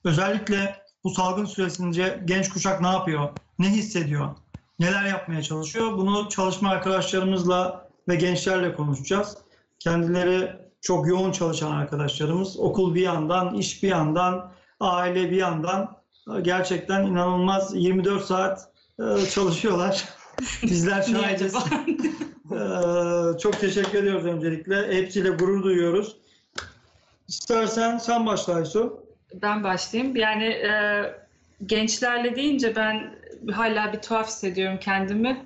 Özellikle bu salgın süresince genç kuşak ne yapıyor, ne hissediyor, neler yapmaya çalışıyor? Bunu çalışma arkadaşlarımızla ve gençlerle konuşacağız. Kendileri çok yoğun çalışan arkadaşlarımız. Okul bir yandan, iş bir yandan, aile bir yandan gerçekten inanılmaz 24 saat çalışıyorlar. Bizler şahidiz. Çok teşekkür ediyoruz öncelikle. Hepsiyle gurur duyuyoruz. İstersen sen başla Aysu. Ben başlayayım. Yani gençlerle deyince ben hala bir tuhaf hissediyorum kendimi.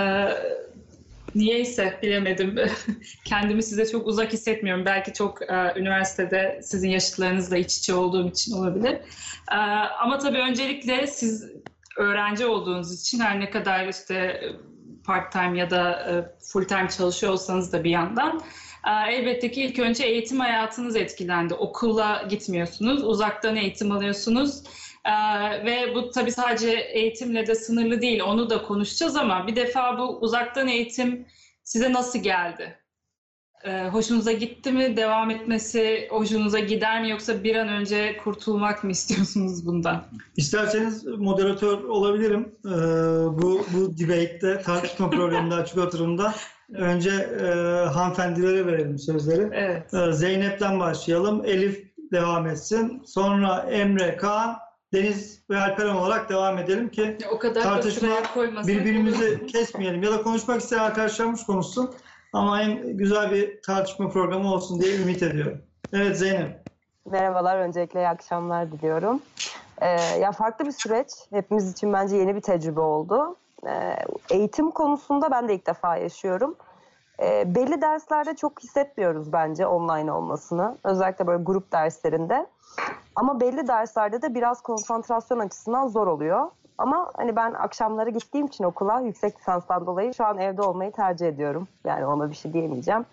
Niyeyse bilemedim. Kendimi size çok uzak hissetmiyorum. Belki çok üniversitede sizin yaşıtlarınızla iç içe olduğum için olabilir. Ama tabii öncelikle siz öğrenci olduğunuz için her ne kadar işte part-time ya da full-time çalışıyor olsanız da bir yandan elbette ki ilk önce eğitim hayatınız etkilendi. Okula gitmiyorsunuz, uzaktan eğitim alıyorsunuz. Ve bu tabii sadece eğitimle de sınırlı değil, onu da konuşacağız ama bir defa bu uzaktan eğitim size nasıl geldi? Hoşunuza gitti mi? Devam etmesi hoşunuza gider mi? Yoksa bir an önce kurtulmak mı istiyorsunuz bundan? İsterseniz moderatör olabilirim. Bu debate'de, tartışma programında, açık oturumda. Önce hanımefendilere verelim sözleri. Evet. Zeynep'ten başlayalım. Elif devam etsin. Sonra Emre, Kaan, Deniz ve Alperen olarak devam edelim ki o kadar tartışma birbirimizi kesmeyelim. Ya da konuşmak isteyen arkadaşlarımız konuşsun. Ama en güzel bir tartışma programı olsun diye ümit ediyorum. Evet Zeynep. Merhabalar, öncelikle iyi akşamlar diliyorum. Ya farklı bir süreç, hepimiz için bence yeni bir tecrübe oldu. Eğitim konusunda ben de ilk defa yaşıyorum. Belli derslerde çok hissetmiyoruz bence online olmasını. Özellikle böyle grup derslerinde. Ama belli derslerde de biraz konsantrasyon açısından zor oluyor. Ama hani ben akşamları gittiğim için okula yüksek lisanstan dolayı şu an evde olmayı tercih ediyorum. Yani ona bir şey diyemeyeceğim.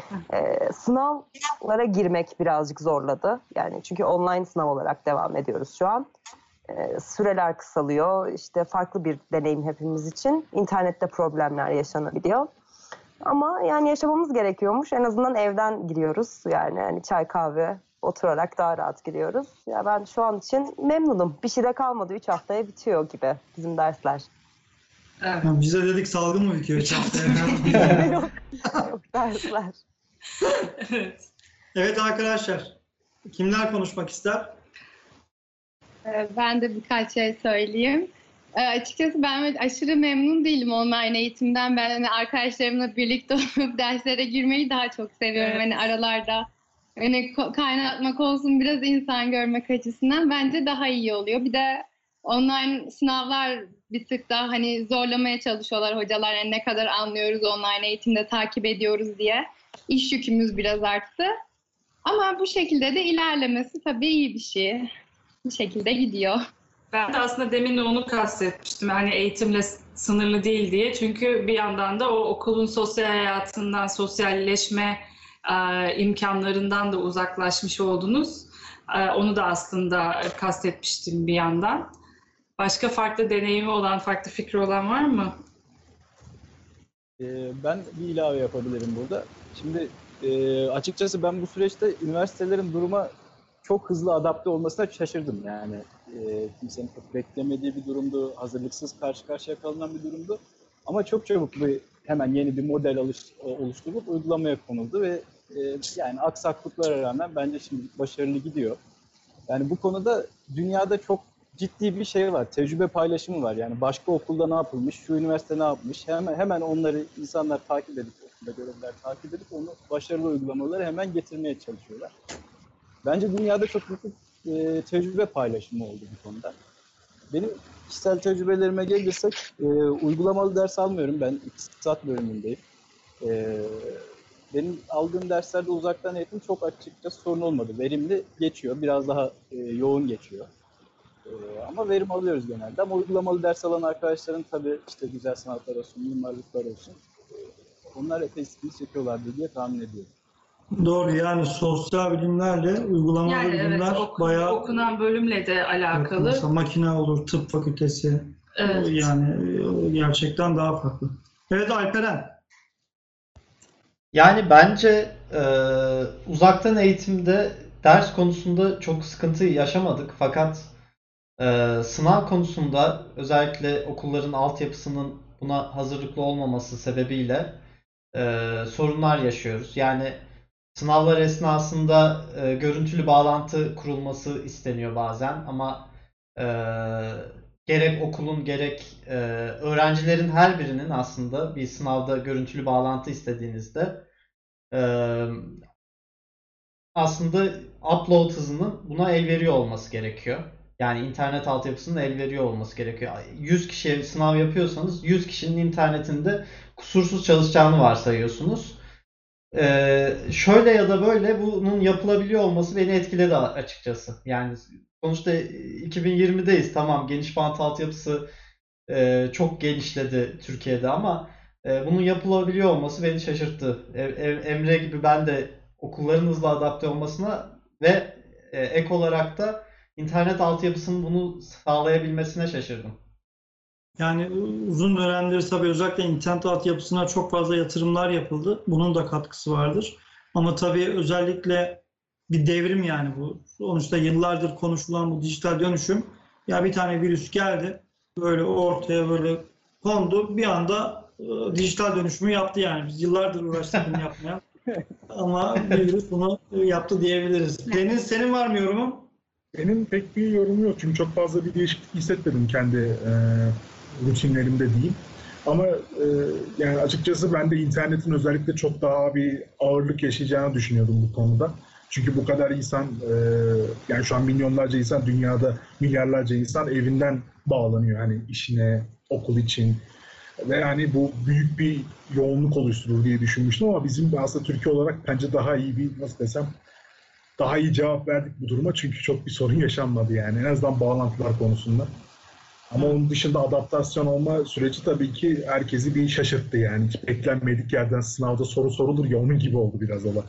Sınavlara girmek birazcık zorladı. Yani çünkü online sınav olarak devam ediyoruz şu an. Süreler kısalıyor. İşte farklı bir deneyim hepimiz için. İnternette problemler yaşanabiliyor. Ama yani yaşamamız gerekiyormuş. En azından evden giriyoruz. Yani hani çay kahve oturarak daha rahat giriyoruz. Ya ben şu an için memnunum. Bir şey de kalmadı. 3 haftaya bitiyor gibi bizim dersler. Evet. Bize dedik salgın mı bitiyor 3 haftaya? Yok dersler. Evet. Evet arkadaşlar. Kimler konuşmak ister? Ben de birkaç şey söyleyeyim. Açıkçası ben aşırı memnun değilim online eğitimden. Ben hani arkadaşlarımla birlikte olup derslere girmeyi daha çok seviyorum. Evet. Hani aralarda hani kaynatmak olsun, biraz insan görmek açısından bence daha iyi oluyor. Bir de online sınavlar bir tık daha hani zorlamaya çalışıyorlar hocalar. Yani ne kadar anlıyoruz online eğitimde takip ediyoruz diye. İş yükümüz biraz arttı. Ama bu şekilde de ilerlemesi tabii iyi bir şey. Bu şekilde gidiyor. Ben de aslında demin de onu kastetmiştim. Hani eğitimle sınırlı değil diye. Çünkü bir yandan da o okulun sosyal hayatından, sosyalleşme imkanlarından da uzaklaşmış oldunuz. Onu da aslında kastetmiştim bir yandan. Başka farklı deneyimi olan, farklı fikri olan var mı? Ben bir ilave yapabilirim burada. Şimdi açıkçası ben bu süreçte üniversitelerin duruma çok hızlı adapte olmasına şaşırdım. Yani kimsenin çok beklemediği bir durumdu, hazırlıksız karşı karşıya kalınan bir durumdu. Ama çok çabuk hemen yeni bir model oluşturup uygulamaya konuldu ve yani aksaklıklara rağmen bence şimdi başarılı gidiyor. Yani bu konuda dünyada çok ciddi bir şey var, tecrübe paylaşımı var. Yani başka okulda ne yapılmış, şu üniversite ne yapmış, hemen onları insanlar takip edip, okulda görevliler takip edip onu başarılı uygulamaları hemen getirmeye çalışıyorlar. Bence dünyada çok büyük tecrübe paylaşımı oldu bu konuda. Benim kişisel tecrübelerime gelirsek, uygulamalı ders almıyorum. Ben iktisat bölümündeyim. Benim aldığım derslerde uzaktan eğitim çok açıkçası sorun olmadı. Verimli geçiyor, biraz daha yoğun geçiyor. Ama verim alıyoruz genelde. Ama uygulamalı ders alan arkadaşların tabii işte güzel sanatlar olsun, mimarlıklar olsun, onlar epey sıkıntı çekiyorlardı diye tahmin ediyorum. Doğru, yani sosyal bilimlerle uygulamalı Yani bilimler evet, bayağı okunan bölümle de alakalı. Mesela makine olur, tıp fakültesi. Evet. Yani gerçekten daha farklı. Evet Alperen. Yani bence uzaktan eğitimde ders konusunda çok sıkıntı yaşamadık fakat sınav konusunda özellikle okulların altyapısının buna hazırlıklı olmaması sebebiyle sorunlar yaşıyoruz. Yani sınavlar esnasında görüntülü bağlantı kurulması isteniyor bazen ama e, gerek okulun gerek öğrencilerin her birinin aslında bir sınavda görüntülü bağlantı istediğinizde e, aslında upload hızının buna el veriyor olması gerekiyor. Yani internet altyapısının el veriyor olması gerekiyor. 100 kişiye sınav yapıyorsanız 100 kişinin internetinde kusursuz çalışacağını varsayıyorsunuz. Şöyle ya da böyle bunun yapılabiliyor olması beni etkiledi açıkçası. Yani sonuçta 2020'deyiz. Tamam, geniş bant altyapısı çok genişledi Türkiye'de ama bunun yapılabiliyor olması beni şaşırttı. Emre gibi ben de okulların hızlı adapte olmasına ve ek olarak da internet altyapısının bunu sağlayabilmesine şaşırdım. Yani uzun dönemdir tabii özellikle internet altyapısına çok fazla yatırımlar yapıldı. Bunun da katkısı vardır. Ama tabii özellikle bir devrim yani bu. Sonuçta yıllardır konuşulan bu dijital dönüşüm. Ya bir tane virüs geldi, böyle ortaya böyle kondu. Bir anda dijital dönüşümü yaptı yani. Biz yıllardır uğraştık bunu yapmaya. Ama bir virüs bunu yaptı diyebiliriz. Deniz, senin var mı yorumun? Benim pek bir yorumum yok çünkü çok fazla bir değişiklik hissetmedim kendi rutinlerimde diyeyim. Ama yani açıkçası ben de internetin özellikle çok daha bir ağırlık yaşayacağını düşünüyordum bu konuda. Çünkü bu kadar insan, yani şu an milyonlarca insan, dünyada milyarlarca insan evinden bağlanıyor. Hani işine, okul için ve yani bu büyük bir yoğunluk oluşturur diye düşünmüştüm ama bizim aslında Türkiye olarak bence daha iyi bir, nasıl desem, daha iyi cevap verdik bu duruma çünkü çok bir sorun yaşanmadı yani en azından bağlantılar konusunda. Ama onun dışında adaptasyon olma süreci tabii ki herkesi bir şaşırttı yani. Hiç beklenmedik yerden sınavda soru sorulur ya, onun gibi oldu biraz olay.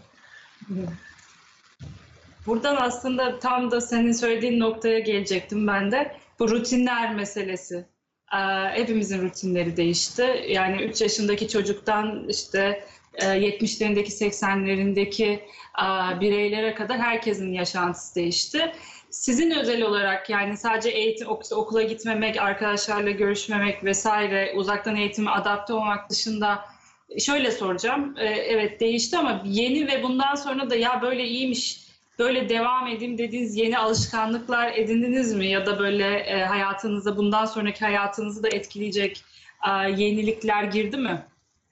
Buradan aslında tam da senin söylediğin noktaya gelecektim ben de. Bu rutinler meselesi. Hepimizin rutinleri değişti. Yani 3 yaşındaki çocuktan işte 70'lerindeki 80'lerindeki bireylere kadar herkesin yaşantısı değişti. Sizin özel olarak yani sadece eğitim, okula gitmemek, arkadaşlarla görüşmemek vesaire, uzaktan eğitime adapte olmak dışında şöyle soracağım. Evet değişti ama yeni ve bundan sonra da ya böyle iyiymiş, böyle devam edeyim dediğiniz yeni alışkanlıklar edindiniz mi? Ya da böyle hayatınıza, bundan sonraki hayatınızı da etkileyecek yenilikler girdi mi?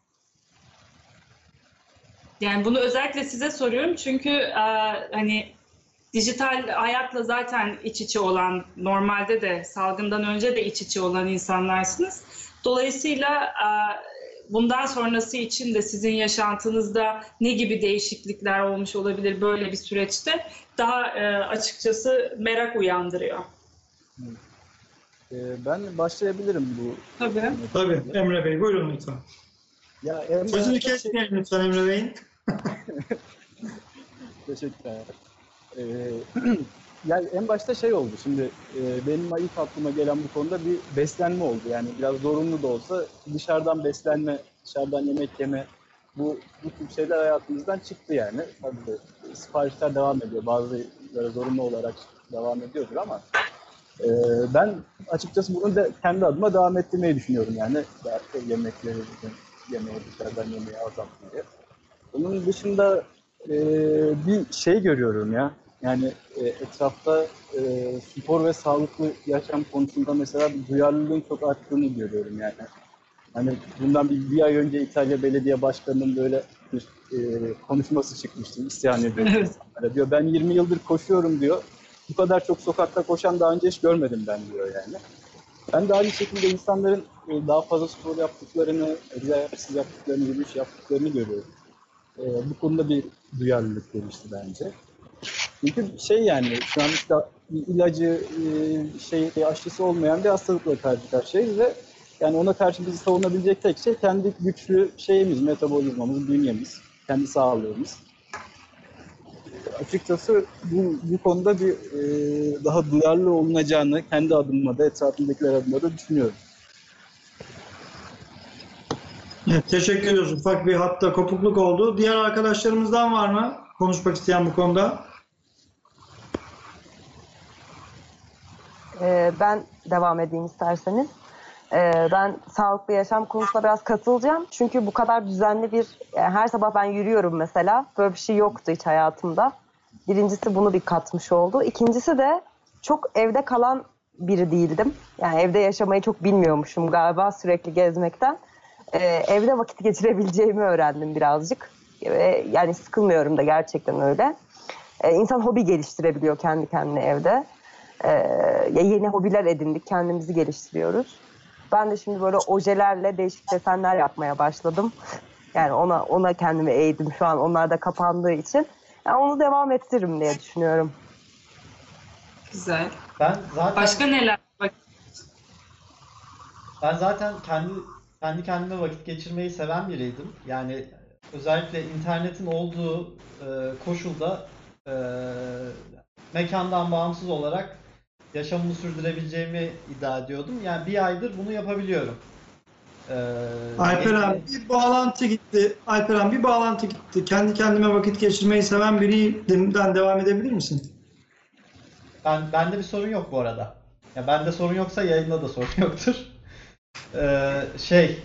Yani bunu özellikle size soruyorum çünkü hani dijital hayatla zaten iç içe olan, normalde de salgından önce de iç içe olan insanlarsınız. Dolayısıyla bundan sonrası için de sizin yaşantınızda ne gibi değişiklikler olmuş olabilir böyle bir süreçte? Daha açıkçası merak uyandırıyor. Ben başlayabilirim bu. Tabii. Tabii. Emre Bey, buyurun lütfen. Ya Sözünü kesmeyelim lütfen Emre Bey'in. Teşekkürler. Yani en başta şey oldu. Şimdi benim ilk aklıma gelen bu konuda bir beslenme oldu. Yani biraz zorunlu da olsa dışarıdan beslenme, dışarıdan yemek yeme, bu tür şeyler hayatımızdan çıktı yani. Tabii siparişler devam ediyor. Bazıları zorunlu olarak devam ediyordur ama ben açıkçası bunu da kendi adıma devam ettirmeyi düşünüyorum yani. Yemekleri yemeye, dışarıdan yemeği azaltmayı. Onun dışında bir şey görüyorum ya. Yani etrafta spor ve sağlıklı yaşam konusunda mesela bir duyarlılığın çok arttığını görüyorum yani. Hani bundan bir ay önce İtalya Belediye Başkanı'nın böyle bir konuşması çıkmıştı. İsyan ediyor insanlara. Diyor ben 20 yıldır koşuyorum diyor. Bu kadar çok sokakta koşan daha önce hiç görmedim ben diyor yani. Ben de aynı şekilde insanların daha fazla spor yaptıklarını, egzersiz yaptıklarını, yürüyüş yaptıklarını görüyorum. Bu konuda bir duyarlılık gelişti bence. Çünkü şey yani şu an işte ilacı, aşısı olmayan bir hastalıkla karşı karşıyayız ve yani ona karşı bizi savunabilecek tek şey kendi güçlü şeyimiz, metabolizmamız, bünyemiz, kendi sağlığımız. Açıkçası bu konuda bir daha duyarlı olunacağını kendi adıma da etrafındakiler adına da düşünüyorum. Evet, teşekkür ediyoruz. Ufak bir hatta kopukluk oldu. Diğer arkadaşlarımızdan var mı konuşmak isteyen bu konuda? Ben devam edeyim isterseniz. Ben sağlıklı yaşam konusuna biraz katılacağım. Çünkü bu kadar düzenli her sabah ben yürüyorum mesela. Böyle bir şey yoktu hiç hayatımda. Birincisi bunu bir katmış oldu. İkincisi de çok evde kalan biri değildim. Yani evde yaşamayı çok bilmiyormuşum galiba sürekli gezmekten. Evde vakit geçirebileceğimi öğrendim birazcık. Yani sıkılmıyorum da gerçekten öyle. İnsan hobi geliştirebiliyor kendi kendine evde. Yeni hobiler edindik, kendimizi geliştiriyoruz. Ben de şimdi böyle ojelerle değişik desenler yapmaya başladım. Yani ona kendimi eğdim şu an, onlar da kapandığı için. Yani onu devam ettiririm diye düşünüyorum. Güzel. Ben zaten Başka neler? Ben zaten kendi kendime vakit geçirmeyi seven biriydim. Yani özellikle internetin olduğu koşulda mekandan bağımsız olarak yaşamımı sürdürebileceğimi iddia ediyordum. Yani bir aydır bunu yapabiliyorum. Alperen bir bağlantı gitti. Alperen bir bağlantı gitti. Kendi kendime vakit geçirmeyi seven biriyimden devam edebilir misin? Bende bir sorun yok bu arada. Ya bende sorun yoksa yayında da sorun yoktur. Şey,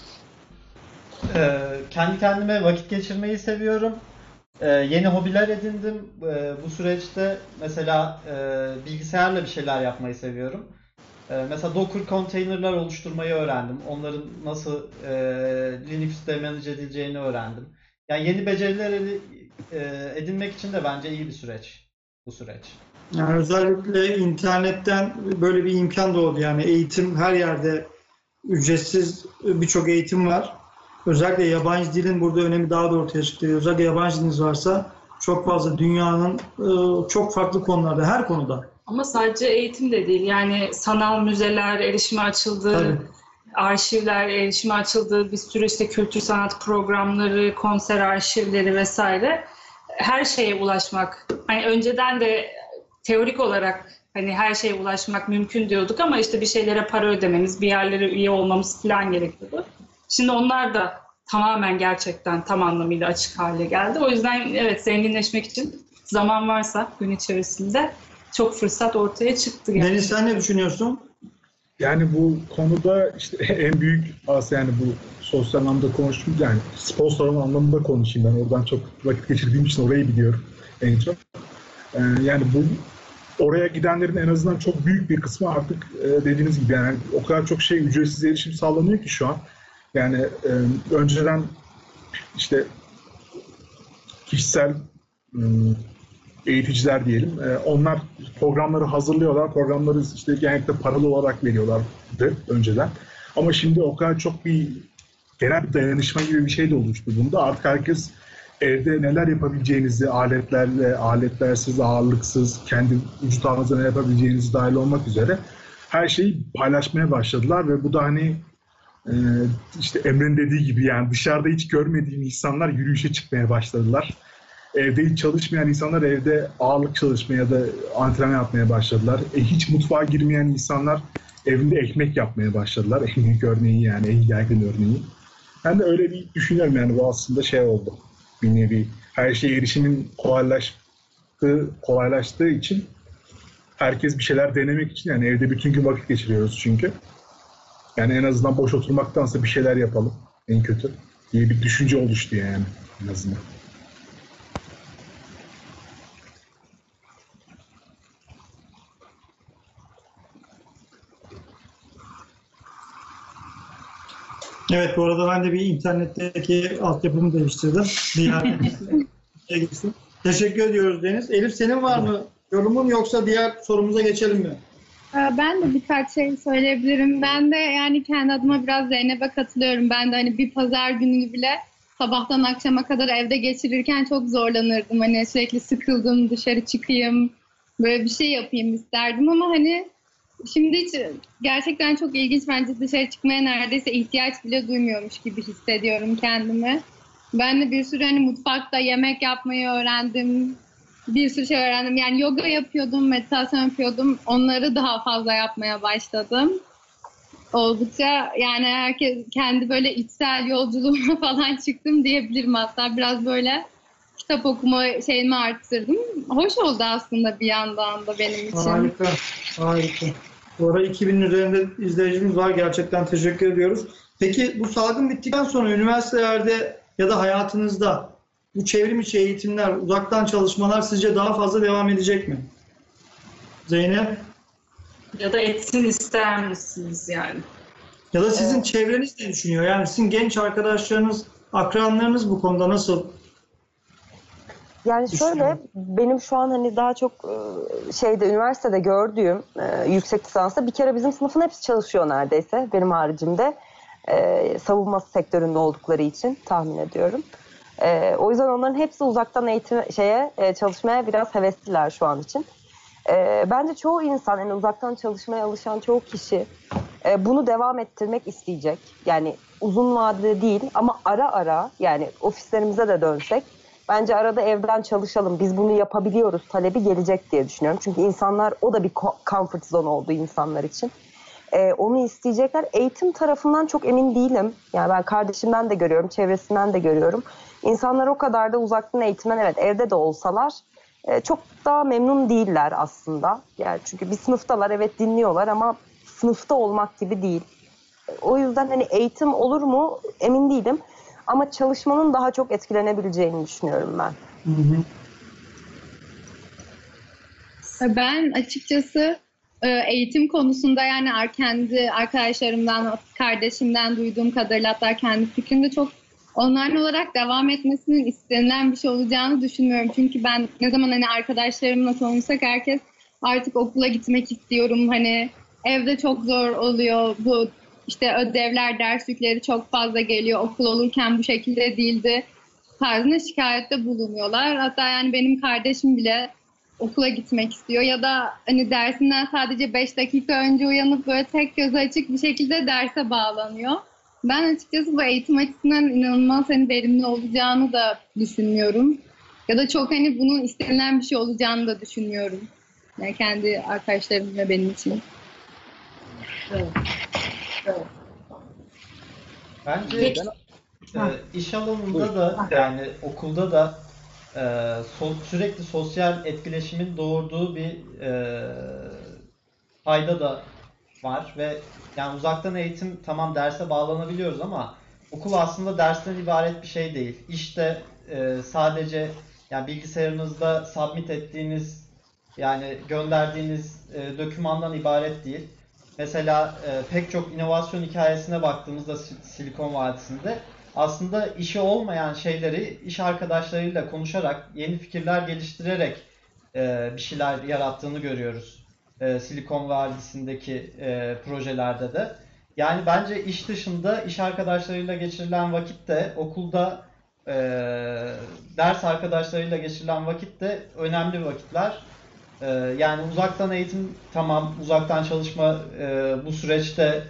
kendi kendime vakit geçirmeyi seviyorum. Yeni hobiler edindim. Bu süreçte mesela bilgisayarla bir şeyler yapmayı seviyorum. Mesela Docker konteynerler oluşturmayı öğrendim. Onların nasıl Linux'te manage edileceğini öğrendim. Yani yeni beceriler edinmek için de bence iyi bir süreç bu süreç. Yani özellikle internetten böyle bir imkan doğdu. Yani eğitim her yerde ücretsiz birçok eğitim var. Özellikle yabancı dilin burada önemi daha da ortaya çıktı. Özellikle yabancı diliniz varsa çok fazla dünyanın çok farklı konularda, her konuda. Ama sadece eğitim de değil. Yani sanal müzeler erişime açıldı. Tabii. Arşivler erişime açıldı. Bir sürü işte kültür sanat programları, konser arşivleri vesaire. Her şeye ulaşmak. Hani önceden de teorik olarak hani her şeye ulaşmak mümkün diyorduk ama işte bir şeylere para ödememiz, bir yerlere üye olmamız falan gerekiyordu. Şimdi onlar da tamamen gerçekten tam anlamıyla açık hale geldi. O yüzden evet, zenginleşmek için zaman varsa gün içerisinde çok fırsat ortaya çıktı. Deniz, sen ne düşünüyorsun? Yani bu konuda işte en büyük aslında yani bu sosyal anlamda konuştum, yani spor salonu anlamında konuşayım, ben oradan çok vakit geçirdiğim için orayı biliyorum en çok. Yani bu oraya gidenlerin en azından çok büyük bir kısmı artık dediğiniz gibi yani o kadar çok şey ücretsiz erişim sağlanıyor ki şu an. Yani önceden işte kişisel eğiticiler diyelim. Onlar programları hazırlıyorlar. Programları işte genellikle paralı olarak veriyorlardı önceden. Ama şimdi o kadar çok bir genel bir dayanışma gibi bir şey de oluştu bunda. Artık herkes evde neler yapabileceğinizi, aletlerle, aletlersiz, ağırlıksız, kendi vücut halinize ne yapabileceğinizi dahil olmak üzere her şeyi paylaşmaya başladılar ve bu da hani işte Emre'nin dediği gibi yani dışarıda hiç görmediğim insanlar yürüyüşe çıkmaya başladılar. Evde hiç çalışmayan insanlar evde ağırlık çalışmaya ya da antrenman yapmaya başladılar. Hiç mutfağa girmeyen insanlar evinde ekmek yapmaya başladılar. En büyük örneği yani en yaygın örneği. Ben de öyle bir düşünüyorum yani bu aslında şey oldu. Bir nevi her şeye erişimin kolaylaştığı için herkes bir şeyler denemek için yani evde bütün gün vakit geçiriyoruz çünkü. Yani en azından boş oturmaktansa bir şeyler yapalım en kötü diye bir düşünce oluştu yani en azından. Evet, bu arada ben de bir internetteki altyapımı değiştirdim. Diğer geçtim. Teşekkür ediyoruz Deniz. Elif, senin var mı yorumun, yoksa diğer sorumuza geçelim mi? Ben de birkaç şey söyleyebilirim. Ben de yani kendi adıma biraz Zeynep'e katılıyorum. Ben de hani bir pazar günü bile sabahtan akşama kadar evde geçirirken çok zorlanırdım. Hani sürekli sıkıldım, dışarı çıkayım, böyle bir şey yapayım isterdim ama hani şimdi hiç gerçekten çok ilginç, bence dışarı çıkmaya neredeyse ihtiyaç bile duymuyormuş gibi hissediyorum kendimi. Ben de bir sürü hani mutfakta yemek yapmayı öğrendim. Bir sürü şey öğrendim. Yani yoga yapıyordum, meditasyon yapıyordum. Onları daha fazla yapmaya başladım. Oldukça yani herkes kendi böyle içsel yolculuğuma falan çıktım diyebilirim hatta. Biraz böyle kitap okuma şeyimi arttırdım. Hoş oldu aslında bir yandan da benim için. Harika, harika. Bu ara 2000'in üzerinde izleyicimiz var. Gerçekten teşekkür ediyoruz. Peki bu salgın bittikten sonra üniversitelerde ya da hayatınızda bu çevrim içi eğitimler, uzaktan çalışmalar sizce daha fazla devam edecek mi? Zeynep? Ya da etsin ister misiniz yani? Ya da sizin çevreniz ne düşünüyor? Yani sizin genç arkadaşlarınız, akranlarınız bu konuda nasıl? Yani şöyle, Düşünüyorum. benim şu an hani daha çok üniversitede gördüğüm yüksek lisansta bir kere bizim sınıfın hepsi çalışıyor neredeyse benim haricimde. Savunma sektöründe oldukları için tahmin ediyorum. O yüzden onların hepsi uzaktan çalışmaya biraz hevesliler şu an için. Bence çoğu insan, yani uzaktan çalışmaya alışan çoğu kişi bunu devam ettirmek isteyecek. Yani uzun vadede değil ama ara ara, yani ofislerimize de dönsek bence arada evden çalışalım, biz bunu yapabiliyoruz talebi gelecek diye düşünüyorum. Çünkü insanlar, o da bir comfort zone oldu insanlar için. Onu isteyecekler. Eğitim tarafından çok emin değilim. Yani ben kardeşimden de görüyorum, çevresinden de görüyorum. İnsanlar o kadar da uzaktan eğitimden, evet evde de olsalar çok daha memnun değiller aslında. Yani çünkü bir sınıftalar, evet dinliyorlar ama sınıfta olmak gibi değil. O yüzden hani eğitim olur mu emin değilim. Ama çalışmanın daha çok etkilenebileceğini düşünüyorum ben. Hı hı. Ben açıkçası eğitim konusunda yani kendi arkadaşlarımdan, kardeşimden duyduğum kadarıyla, hatta kendi fikrimde çok online olarak devam etmesinin istenilen bir şey olacağını düşünmüyorum. Çünkü ben ne zaman hani arkadaşlarımla konuşsak herkes artık okula gitmek istiyorum. Hani evde çok zor oluyor. Bu işte ödevler, ders yükleri çok fazla geliyor. Okul olurken bu şekilde değildi tarzında şikayette bulunuyorlar. Hatta yani benim kardeşim bile okula gitmek istiyor ya da hani dersinden sadece 5 dakika önce uyanıp böyle tek gözü açık bir şekilde derse bağlanıyor. Ben açıkçası bu eğitim açısından inanılmaz hani verimli olacağını da düşünmüyorum. Ya da çok hani bunun istenilen bir şey olacağını da düşünmüyorum. Yani kendi arkadaşlarım ve benim için. Evet. Evet. Bence Peki. iş alanında da yani okulda da sürekli sosyal etkileşimin doğurduğu bir fayda da var ve yani uzaktan eğitim, tamam derse bağlanabiliyoruz ama okul aslında dersten ibaret bir şey değil. İşte sadece yani bilgisayarınızda submit ettiğiniz, yani gönderdiğiniz dokümandan ibaret değil. Mesela pek çok inovasyon hikayesine baktığımızda Silikon Vadisi'nde aslında işi olmayan şeyleri iş arkadaşlarıyla konuşarak, yeni fikirler geliştirerek bir şeyler yarattığını görüyoruz. Silikon Vadisi'ndeki projelerde de. Yani bence iş dışında iş arkadaşlarıyla geçirilen vakit de, okulda ders arkadaşlarıyla geçirilen vakit de önemli vakitler. Yani uzaktan eğitim, tamam, uzaktan çalışma bu süreçte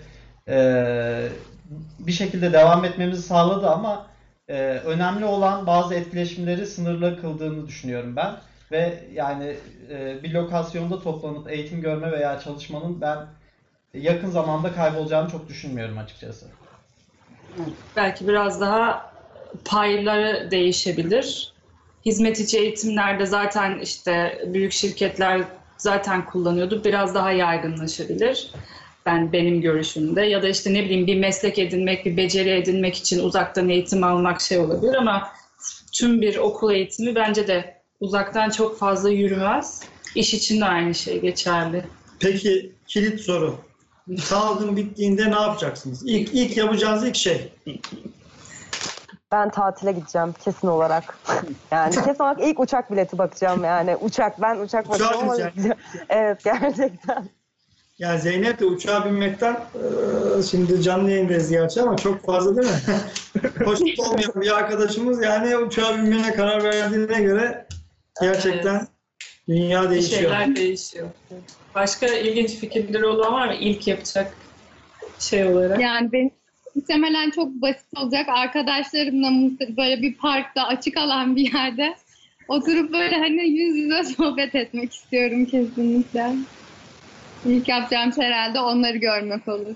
bir şekilde devam etmemizi sağladı ama önemli olan bazı etkileşimleri sınırlı kıldığını düşünüyorum ben. Ve yani bir lokasyonda toplanıp eğitim görme veya çalışmanın ben yakın zamanda kaybolacağını çok düşünmüyorum açıkçası. Belki biraz daha payları değişebilir. Hizmet içi eğitimlerde zaten işte büyük şirketler zaten kullanıyordu. Biraz daha yaygınlaşabilir. Benim görüşümde. Ya da işte ne bileyim bir meslek edinmek, bir beceri edinmek için uzaktan eğitim almak şey olabilir ama tüm bir okul eğitimi bence de uzaktan çok fazla yürümez. İş için de aynı şey geçerli. Peki kilit soru. Salgın bittiğinde ne yapacaksınız? İlk yapacağınız ilk şey. Ben tatile gideceğim kesin olarak. Yani kesin olarak ilk uçak bileti bakacağım yani. Ben uçak bakacağım ama evet, gerçekten. Yani Zeynep de uçağa binmekten şimdi canlı yayındayız gerçi ama çok fazla değil mi? Hoşnut olmayan bir arkadaşımız yani uçağa binmeye karar verdiğine göre gerçekten Evet. dünya Bir değişiyor. şeyler değişiyor. Başka ilginç fikirleri olan var mı? İlk yapacak şey olarak. Yani benim muhtemelen çok basit olacak. Arkadaşlarımla böyle bir parkta, açık alan bir yerde oturup böyle hani yüz yüze sohbet etmek istiyorum kesinlikle. İlk yapacağım şey herhalde onları görmek olur.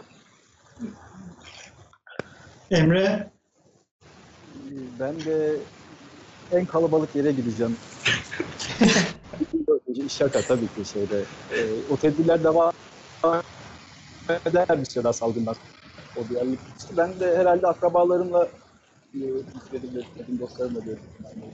Emre? Ben de en kalabalık yere gideceğim. Şaka tabii ki şeyde. O tedbirler devam eder bir süre daha salgından. O duyarlılık. İşte ben de herhalde akrabalarımla istedim dostlarımla diyorum.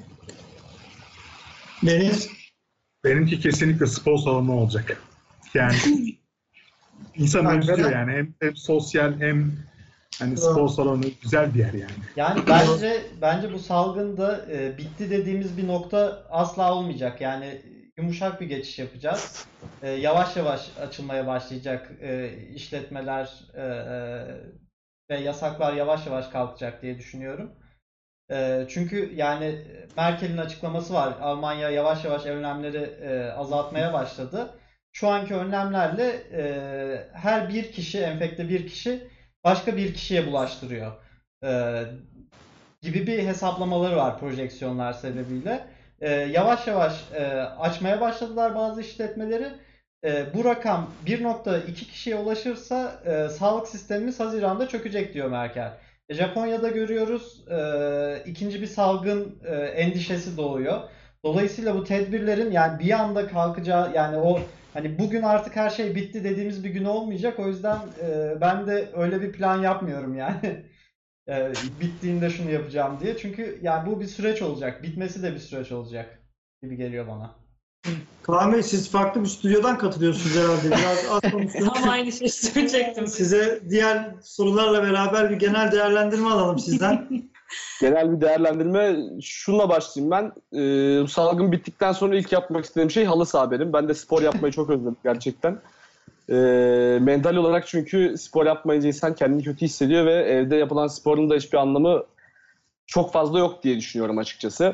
Deniz, Benimki kesinlikle spor salonu olacak. Yani insan özlüyor yani. Hem sosyal hem hani spor salonu güzel bir yer yani. Yani bence bu salgında bitti dediğimiz bir nokta asla olmayacak. Yani yumuşak bir geçiş yapacağız. Yavaş yavaş açılmaya başlayacak işletmeler ve yasaklar yavaş yavaş kalkacak diye düşünüyorum. Çünkü yani Merkel'in açıklaması var. Almanya yavaş yavaş önlemleri azaltmaya başladı. Şu anki önlemlerle her bir kişi, enfekte bir kişi başka bir kişiye bulaştırıyor gibi bir hesaplamaları var projeksiyonlar sebebiyle. Yavaş yavaş açmaya başladılar bazı işletmeleri. Bu rakam 1.2 kişiye ulaşırsa sağlık sistemimiz Haziran'da çökecek diyor Merkel. Japonya'da görüyoruz ikinci bir salgın endişesi doğuyor. Dolayısıyla bu tedbirlerin yani bir anda kalkacağı yani o hani bugün artık her şey bitti dediğimiz bir gün olmayacak. O yüzden ben de öyle bir plan yapmıyorum yani. Bittiğinde şunu yapacağım diye. Çünkü yani bu bir süreç olacak. Bitmesi de bir süreç olacak gibi geliyor bana. Kaan Bey, siz farklı bir stüdyodan katılıyorsunuz herhalde. Biraz az konuşuyorsunuz. Tam aynı şeyi söyleyecektim. Size diğer sorularla beraber bir genel değerlendirme alalım sizden. Genel bir değerlendirme şununla başlayayım ben. Bu salgın bittikten sonra ilk yapmak istediğim şey halı saha benim. Ben de spor yapmayı çok özledim gerçekten. Mental olarak çünkü spor yapmayınca insan kendini kötü hissediyor ve evde yapılan sporun da hiçbir anlamı çok fazla yok diye düşünüyorum açıkçası.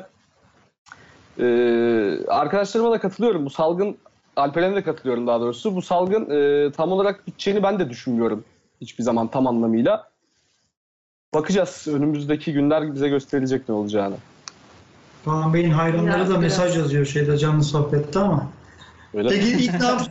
Arkadaşlarıma da katılıyorum. Bu salgın, Alperen'e de katılıyorum daha doğrusu. Bu salgın tam olarak biteceğini ben de düşünmüyorum hiçbir zaman tam anlamıyla. Bakacağız. Önümüzdeki günler bize gösterecek ne olacağını. Kaan Bey'in hayranları Biraz, da mesaj yazıyor canlı sohbette ama. Öyle Peki mi? ilk ne yapacağız?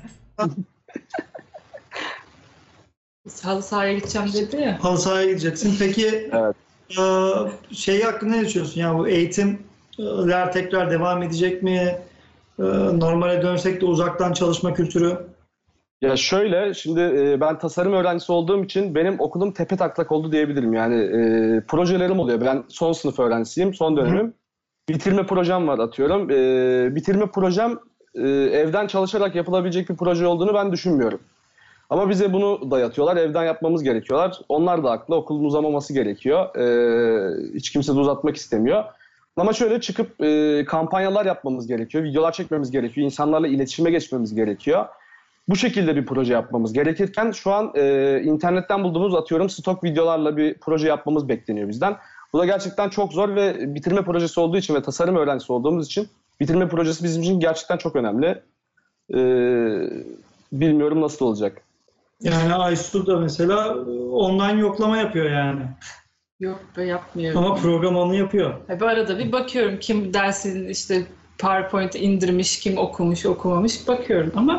Halı sahaya gideceğim dedi ya. Halı sahaya gideceksin. Peki Evet. şey hakkında ne düşünüyorsun? Yani bu eğitimler tekrar devam edecek mi? Normale dönsek de uzaktan çalışma kültürü. Ya şöyle, şimdi ben tasarım öğrencisi olduğum için benim okulum tepetaklak oldu diyebilirim. Yani projelerim oluyor. Ben son sınıf öğrencisiyim, son dönemim. Bitirme projem var atıyorum. Bitirme projem evden çalışarak yapılabilecek bir proje olduğunu ben düşünmüyorum. Ama bize bunu dayatıyorlar, evden yapmamız gerekiyorlar. Onlar da haklı, okulun uzamaması gerekiyor. Hiç kimse de uzatmak istemiyor. Ama şöyle çıkıp kampanyalar yapmamız gerekiyor, videolar çekmemiz gerekiyor, insanlarla iletişime geçmemiz gerekiyor. Bu şekilde bir proje yapmamız gerekirken şu an internetten bulduğumuz atıyorum stok videolarla bir proje yapmamız bekleniyor bizden. Bu da gerçekten çok zor ve bitirme projesi olduğu için ve tasarım öğrencisi olduğumuz için bitirme projesi bizim için gerçekten çok önemli. Bilmiyorum nasıl olacak. Yani Aysu da mesela online yoklama yapıyor yani. Yok be, yapmıyorum. Ama program onu yapıyor. Bu arada bir bakıyorum kim dersin işte PowerPoint indirmiş, kim okumuş, okumamış bakıyorum ama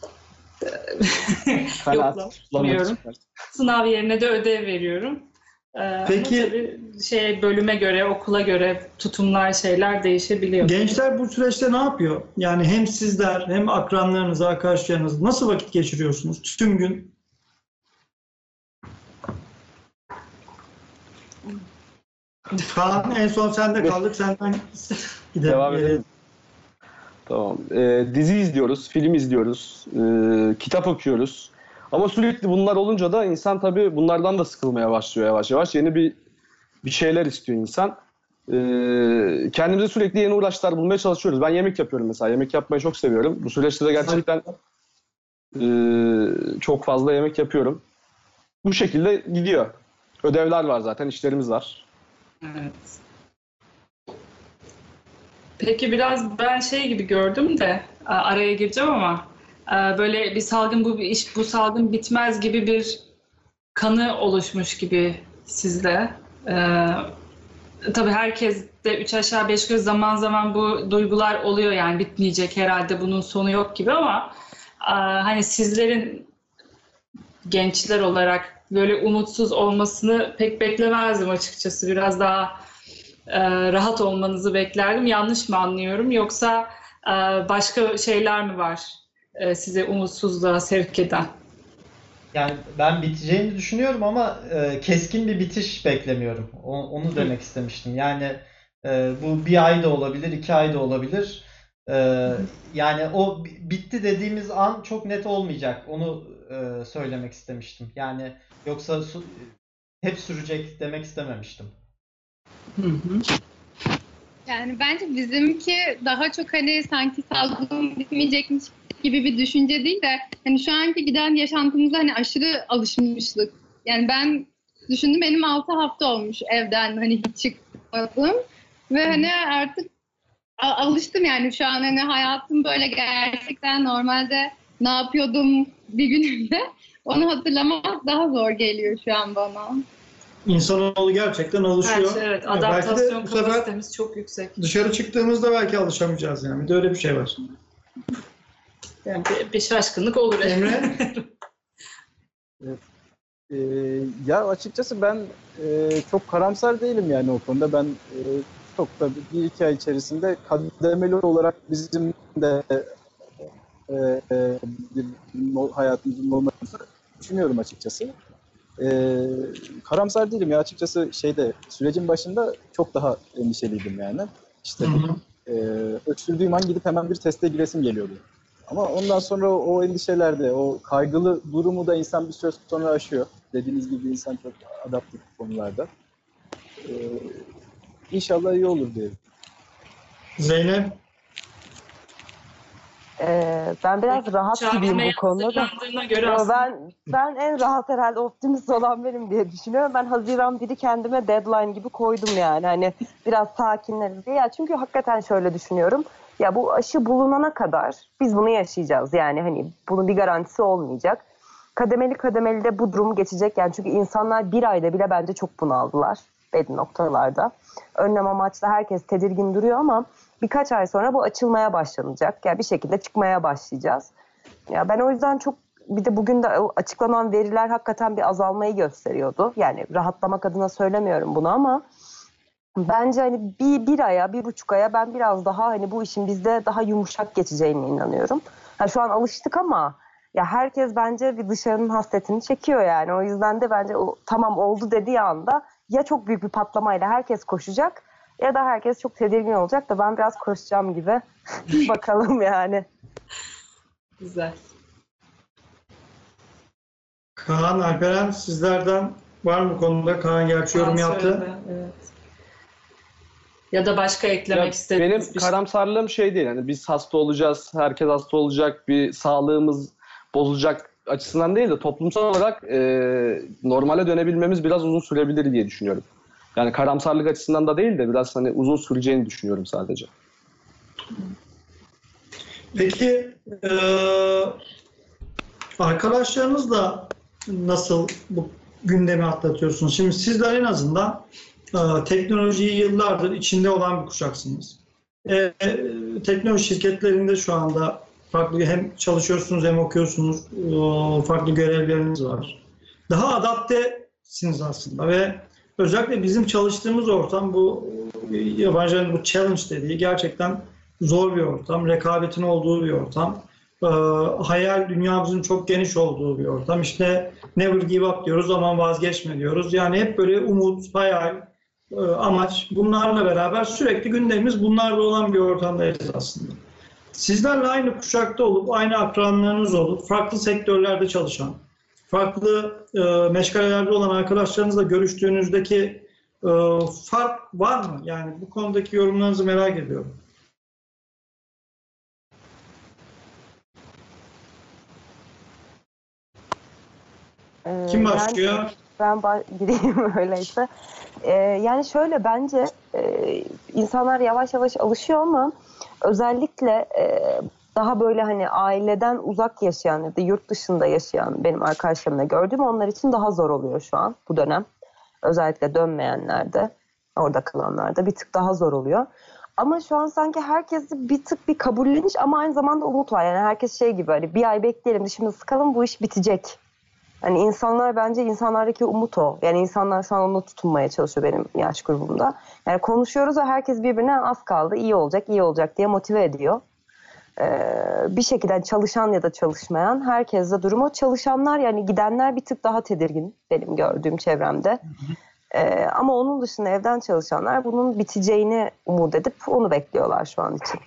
yoklamıyorum. Sınav yerine de ödev veriyorum. Peki, ama tabii bölüme göre, okula göre tutumlar, şeyler değişebiliyor. gençler bu süreçte ne yapıyor? Yani hem sizler hem akranlarınız, arkadaşlarınız nasıl vakit geçiriyorsunuz tüm gün? Kaan, en son sende kaldık. Senden gidelim. Devam edelim. Tamam. Dizi izliyoruz, film izliyoruz, kitap okuyoruz. Ama sürekli bunlar olunca da insan tabii bunlardan da sıkılmaya başlıyor yavaş yavaş. Yeni bir şeyler istiyor insan. Kendimize sürekli yeni uğraşlar bulmaya çalışıyoruz. Ben yemek yapıyorum mesela. Yemek yapmayı çok seviyorum. Bu süreçte de gerçekten çok fazla yemek yapıyorum. Bu şekilde gidiyor. Ödevler var zaten, işlerimiz var. Evet. Peki biraz ben gibi gördüm de araya gireceğim ama böyle bir salgın bu salgın bitmez gibi bir kanı oluşmuş gibi sizde. Tabii herkes de 3 aşağı 5 yukarı zaman zaman bu duygular oluyor yani bitmeyecek herhalde bunun sonu yok gibi ama hani sizlerin gençler olarak böyle umutsuz olmasını pek beklemezdim açıkçası. Biraz daha rahat olmanızı beklerdim. Yanlış mı anlıyorum? Yoksa başka şeyler mi var size umutsuzluğa sevk eden? Yani ben biteceğini düşünüyorum ama keskin bir bitiş beklemiyorum. Onu demek istemiştim. Yani bu bir ay da olabilir, 2 ay da olabilir. Yani o bitti dediğimiz an çok net olmayacak. Onu söylemek istemiştim. Yani yoksa hep sürecek demek istememiştim. Hı hı. Yani bence bizimki daha çok hani sanki salgın bitmeyecekmiş gibi bir düşünce değil de hani şu anki giden yaşantımıza hani aşırı alışmışlık. Yani ben düşündüm, benim 6 hafta olmuş evden hani hiç çıkmadım ve hani artık alıştım yani şu an hani hayatım böyle gerçekten normalde ne yapıyordum bir günümde onu hatırlamak daha zor geliyor şu an bana. İnsanoğlu gerçekten alışıyor. Evet, Belki de adaptasyon bu sefer kapasitemiz çok yüksek. dışarı çıktığımızda belki alışamayacağız yani. Bir de öyle bir şey var. Yani bir şaşkınlık olur. Emre? Ya açıkçası ben çok karamsar değilim yani o konuda. Ben çok da 1-2 ay içerisinde kademeli olarak bizim de hayatımızın normalini düşünüyorum açıkçası. Karamsar değilim ya açıkçası, sürecin başında çok daha endişeliydim yani. İşte öksürdüğüm an gidip hemen bir teste giresim geliyordu. Ama ondan sonra o endişelerde, o kaygılı durumu da insan bir süre sonra aşıyor. Dediğiniz gibi insan çok adaptif konularda. İnşallah iyi olur diyelim. Zeynep? Ben biraz rahat gibiyim bu konuda da. Göre Ben en rahat herhalde optimist olan benim diye düşünüyorum. Ben Haziran 1'i kendime deadline gibi koydum yani. Hani biraz sakinleriz diye. Ya çünkü hakikaten şöyle düşünüyorum. Ya bu aşı bulunana kadar biz bunu yaşayacağız. Yani hani bunun bir garantisi olmayacak. Kademeli kademeli de bu durum geçecek. Yani çünkü insanlar bir ayda bile bence çok bunaldılar belli noktalarda. Önlem amaçlı herkes tedirgin duruyor ama birkaç ay sonra bu açılmaya başlanacak. Yani bir şekilde çıkmaya başlayacağız. Ya ben o yüzden çok, bir de bugün de açıklanan veriler hakikaten bir azalmayı gösteriyordu. Yani rahatlamak adına söylemiyorum bunu ama bence hani bir aya, 1,5 aya ben biraz daha hani bu işin bizde daha yumuşak geçeceğine inanıyorum. Ha, şu an alıştık ama ya herkes bence bir dışarının hasretini çekiyor yani. O yüzden de bence o tamam oldu dediği anda ya çok büyük bir patlamayla herkes koşacak ya da herkes çok tedirgin olacak da ben biraz koşacağım gibi. Bakalım yani. Güzel. Kaan, Alperen, sizlerden var mı konuda? Kaan gerçi yorum yaptı. Evet. Ya da başka eklemek istediğiniz Benim bir şey. karamsarlığım şey değil. Yani biz hasta olacağız, herkes hasta olacak, bir sağlığımız bozulacak açısından değil de toplumsal olarak normale dönebilmemiz biraz uzun sürebilir diye düşünüyorum. Yani karamsarlık açısından da değil de biraz hani uzun süreceğini düşünüyorum sadece. Peki arkadaşlarınızla nasıl bu gündemi atlatıyorsunuz? Şimdi sizler en azından teknolojiyi yıllardır içinde olan bir kuşaksınız. Teknoloji şirketlerinde şu anda farklı hem çalışıyorsunuz hem okuyorsunuz, farklı görevleriniz var. Daha adaptesiniz aslında ve özellikle bizim çalıştığımız ortam bu yabancıların bu challenge dediği gerçekten zor bir ortam, rekabetin olduğu bir ortam. Hayal dünyamızın çok geniş olduğu bir ortam. İşte never give up diyoruz, ama vazgeçme diyoruz. Yani hep böyle umut, hayal, amaç, bunlarla beraber sürekli gündemimiz bunlarla olan bir ortamdayız aslında. Sizlerle aynı kuşakta olup, aynı akranlarınız olup, farklı sektörlerde çalışan, farklı meşgalelerde olan arkadaşlarınızla görüştüğünüzdeki fark var mı? Yani bu konudaki yorumlarınızı merak ediyorum. Kim başlıyor? Ben gireyim öyleyse. Yani şöyle bence insanlar yavaş yavaş alışıyor ama özellikle daha böyle hani aileden uzak yaşayan ya da yurt dışında yaşayan benim arkadaşlarımla gördüğüm, onlar için daha zor oluyor şu an bu dönem. Özellikle dönmeyenlerde, orada kalanlarda bir tık daha zor oluyor. Ama şu an sanki herkesi bir tık bir kabulleniş ama aynı zamanda umut var. Yani herkes şey gibi, hani bir ay bekleyelim, dişimizi sıkalım, bu iş bitecek Hani insanlar bence insanlardaki umut o. Yani insanlar şu an ona tutunmaya çalışıyor benim yaş grubumda. Yani konuşuyoruz ve herkes birbirine az kaldı, iyi olacak, iyi olacak diye motive ediyor. Bir şekilde çalışan ya da çalışmayan herkeste durum o. Çalışanlar yani gidenler bir tık daha tedirgin benim gördüğüm çevremde. Ama onun dışında evden çalışanlar bunun biteceğini umut edip onu bekliyorlar şu an için.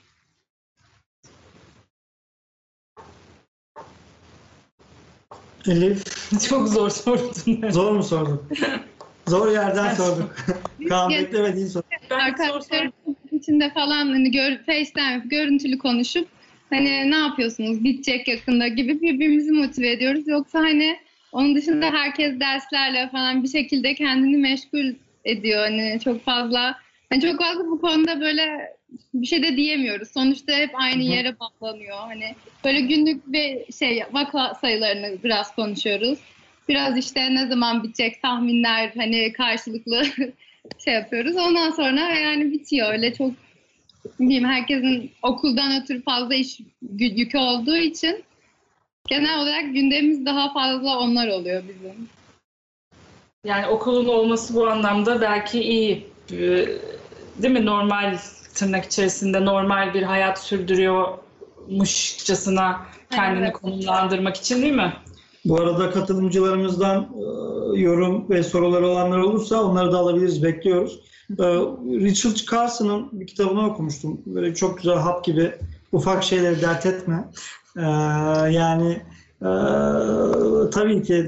Elif, Çok zor sordun. zor mu sordun? Zor yerden sorduk. Kaan beklemediğin soru. Arkadaşlarım içinde falan hani FaceTime görüntülü konuşup hani ne yapıyorsunuz bitecek yakında gibi birbirimizi motive ediyoruz. Yoksa hani onun dışında herkes derslerle falan bir şekilde kendini meşgul ediyor. Hani çok fazla bu konuda böyle bir şey de diyemiyoruz. Sonuçta hep aynı yere bağlanıyor. Hani böyle günlük bir vaka sayılarını biraz konuşuyoruz. Biraz işte ne zaman bitecek tahminler hani karşılıklı yapıyoruz. Ondan sonra yani bitiyor. Öyle çok bilmiyorum, herkesin okuldan ötürü fazla iş yükü olduğu için genel olarak gündemimiz daha fazla onlar oluyor bizim. Yani okulun olması bu anlamda belki iyi. Değil mi? Normal, tırnak içerisinde normal bir hayat sürdürüyormuşçasına kendini konumlandırmak için, değil mi? Bu arada katılımcılarımızdan yorum ve soruları olanlar olursa onları da alabiliriz, bekliyoruz. Richard Carson'ın bir kitabını okumuştum. Böyle çok güzel hap gibi, ufak şeyleri dert etme. Yani tabii ki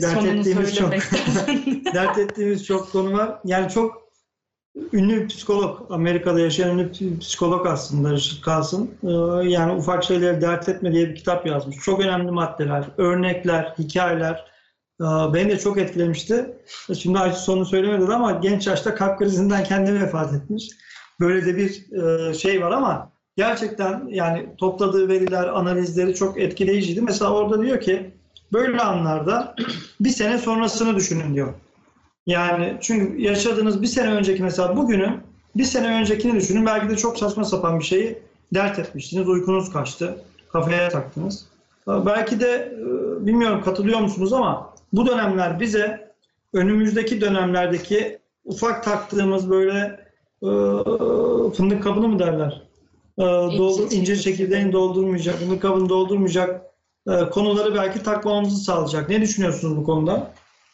dert ettiğimiz çok konu var. Yani çok ünlü bir psikolog, Amerika'da yaşayan ünlü bir psikolog aslında Richard Carson. Yani ufak şeyleri dert etme diye bir kitap yazmış. Çok önemli maddeler, örnekler, hikayeler beni de çok etkilemişti. Şimdi Ayşe sonu söylemedi ama genç yaşta kalp krizinden kendi vefat etmiş. Böyle de bir şey var ama gerçekten yani topladığı veriler, analizleri çok etkileyiciydi. Mesela orada diyor ki böyle anlarda bir sene sonrasını düşünün diyor. Yani çünkü yaşadığınız bir sene önceki mesela bugünü, bir sene öncekini düşünün. Belki de çok saçma sapan bir şeyi dert etmiştiniz, uykunuz kaçtı, kafaya taktınız. Belki de bilmiyorum katılıyor musunuz ama bu dönemler bize önümüzdeki dönemlerdeki ufak taktığımız böyle fındık kabını mı derler? İncir çekirdeğini doldurmayacak, fındık kabını doldurmayacak konuları belki takmamızı sağlayacak. Ne düşünüyorsunuz bu konuda?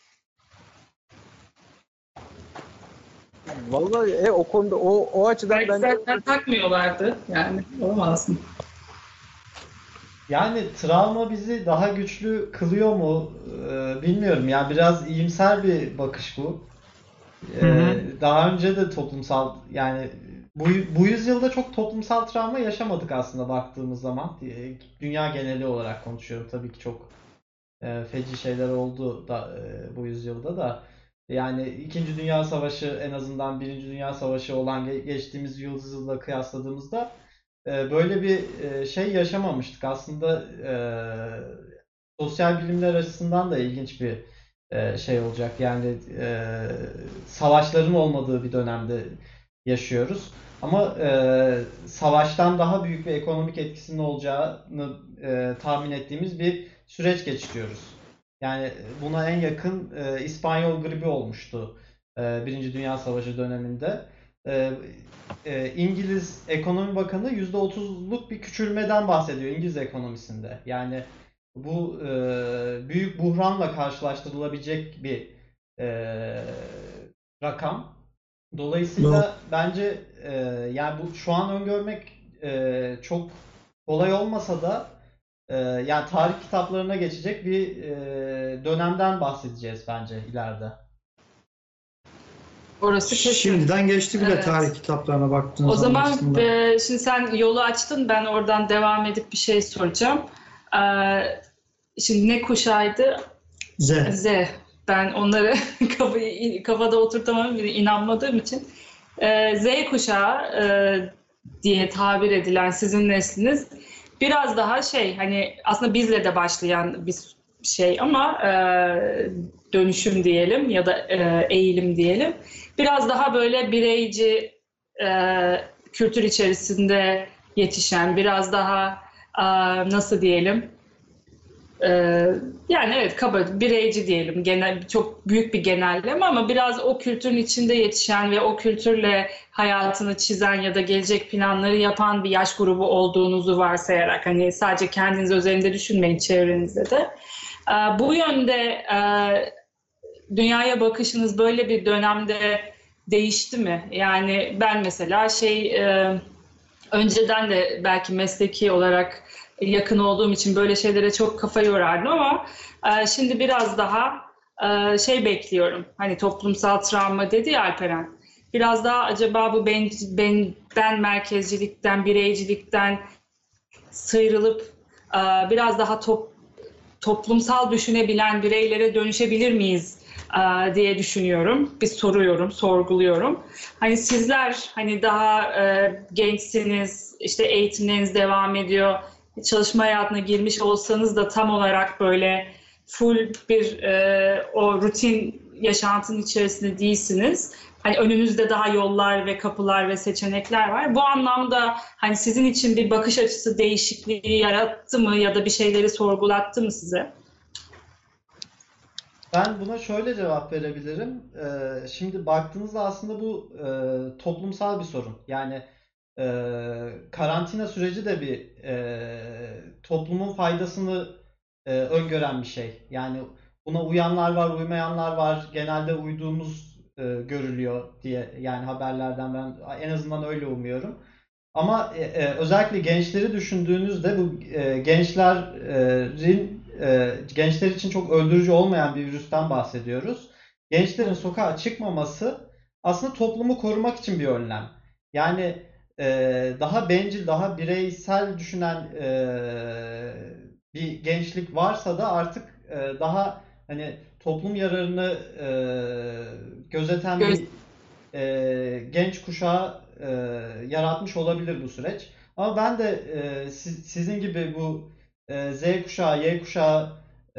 Vallahi o konuda o açıdan Belki zaten takmıyorlardı. Yani olamaz mı? Yani travma bizi daha güçlü kılıyor mu? Bilmiyorum. Yani biraz iyimser bir bakış bu. Daha önce de toplumsal yani bu yüzyılda çok toplumsal travma yaşamadık aslında baktığımız zaman. Dünya geneli olarak konuşuyorum. Tabii ki çok feci şeyler oldu da bu yüzyılda da. Yani İkinci Dünya Savaşı en azından Birinci Dünya Savaşı olan geçtiğimiz yüzyılla kıyasladığımızda böyle bir şey yaşamamıştık. Aslında sosyal bilimler açısından da ilginç bir şey olacak. Yani savaşların olmadığı bir dönemde yaşıyoruz. Ama savaştan daha büyük bir ekonomik etkisinin olacağını tahmin ettiğimiz bir süreç geçiriyoruz. Yani buna en yakın İspanyol gribi olmuştu Birinci Dünya Savaşı döneminde. İngiliz Ekonomi Bakanı %30'luk bir küçülmeden bahsediyor İngiliz ekonomisinde. Yani bu büyük buhranla karşılaştırılabilecek bir rakam. Dolayısıyla bence yani bu şu an öngörmek çok kolay olmasa da yani tarih kitaplarına geçecek bir dönemden bahsedeceğiz bence ileride. Orası kesin. Şimdiden geçti bile Evet. Tarih kitaplarına baktığınız O zaman aslında. şimdi sen yolu açtın, ben oradan devam edip bir şey soracağım. Şimdi ne kuşağıydı? Z. Z. Ben onları kafada oturtamam, inanmadığım için. Z kuşağı diye tabir edilen sizin nesliniz biraz daha hani aslında bizle de başlayan bir şey ama dönüşüm diyelim ya da eğilim diyelim. Biraz daha böyle bireyci kültür içerisinde yetişen, biraz daha nasıl diyelim Yani evet, kaba bireyci diyelim, genel, çok büyük bir genelleme ama biraz o kültürün içinde yetişen ve o kültürle hayatını çizen ya da gelecek planları yapan bir yaş grubu olduğunuzu varsayarak, hani sadece kendiniz özelinde düşünmeyin, çevrenizde de. Bu yönde dünyaya bakışınız böyle bir dönemde değişti mi? Yani ben mesela önceden de belki mesleki olarak yakın olduğum için böyle şeylere çok kafa yorardım ama şimdi biraz daha bekliyorum. Hani toplumsal travma dedi ya Alperen. Biraz daha acaba bu ben merkezcilikten, bireycilikten sıyrılıp biraz daha toplumsal düşünebilen bireylere dönüşebilir miyiz diye düşünüyorum. Bir soruyorum, sorguluyorum. Hani sizler hani daha gençsiniz, işte eğitimleriniz devam ediyor. Çalışma hayatına girmiş olsanız da tam olarak böyle full bir o rutin yaşantının içerisinde değilsiniz. Hani önünüzde daha yollar ve kapılar ve seçenekler var. Bu anlamda hani sizin için bir bakış açısı değişikliği yarattı mı ya da bir şeyleri sorgulattı mı size? Ben buna şöyle cevap verebilirim. Şimdi baktığınızda aslında bu toplumsal bir sorun. Yani karantina süreci de bir toplumun faydasını öngören bir şey. Yani buna uyanlar var, uymayanlar var. Genelde uyduğumuz görülüyor diye, yani haberlerden ben en azından öyle umuyorum. Ama özellikle gençleri düşündüğünüzde bu gençler için çok öldürücü olmayan bir virüsten bahsediyoruz. Gençlerin sokağa çıkmaması aslında toplumu korumak için bir önlem. Yani daha bencil, daha bireysel düşünen bir gençlik varsa da artık daha hani toplum yararını gözeten bir genç kuşağı yaratmış olabilir bu süreç. Ama ben de sizin gibi bu Z kuşağı, Y kuşağı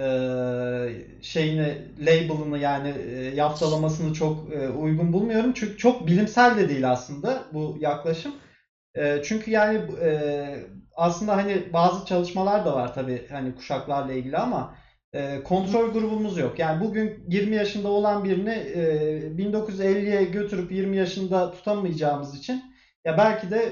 label'ını, yani yaftalamasını çok uygun bulmuyorum. Çünkü çok bilimsel de değil aslında bu yaklaşım. Çünkü yani aslında hani bazı çalışmalar da var tabii hani kuşaklarla ilgili ama kontrol grubumuz yok. Yani bugün 20 yaşında olan birini 1950'ye götürüp 20 yaşında tutamayacağımız için ya belki de